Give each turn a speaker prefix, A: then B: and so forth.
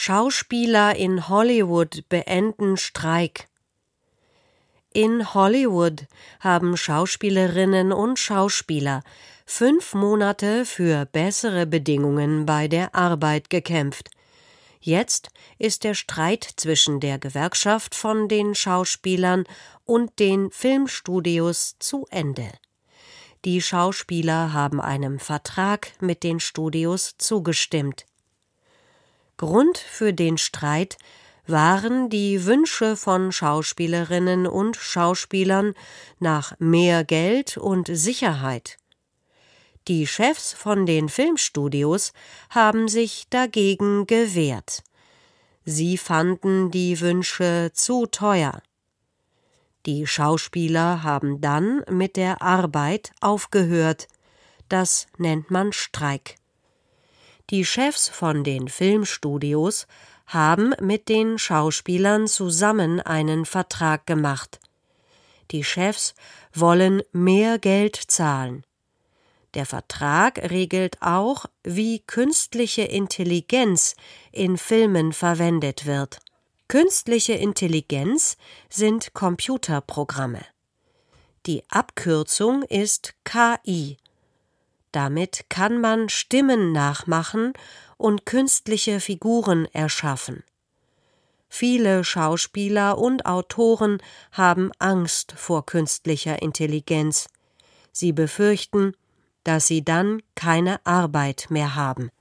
A: Schauspieler in Hollywood beenden Streik. In Hollywood haben Schauspielerinnen und Schauspieler 5 Monate für bessere Bedingungen bei der Arbeit gekämpft. Jetzt ist der Streit zwischen der Gewerkschaft von den Schauspielern und den Filmstudios zu Ende. Die Schauspieler haben einem Vertrag mit den Studios zugestimmt. Grund für den Streit waren die Wünsche von Schauspielerinnen und Schauspielern nach mehr Geld und Sicherheit. Die Chefs von den Filmstudios haben sich dagegen gewehrt. Sie fanden die Wünsche zu teuer. Die Schauspieler haben dann mit der Arbeit aufgehört. Das nennt man Streik. Die Chefs von den Filmstudios haben mit den Schauspielern zusammen einen Vertrag gemacht. Die Chefs wollen mehr Geld zahlen. Der Vertrag regelt auch, wie künstliche Intelligenz in Filmen verwendet wird. Künstliche Intelligenz sind Computerprogramme. Die Abkürzung ist KI. Damit kann man Stimmen nachmachen und künstliche Figuren erschaffen. Viele Schauspieler und Autoren haben Angst vor künstlicher Intelligenz. Sie befürchten, dass sie dann keine Arbeit mehr haben.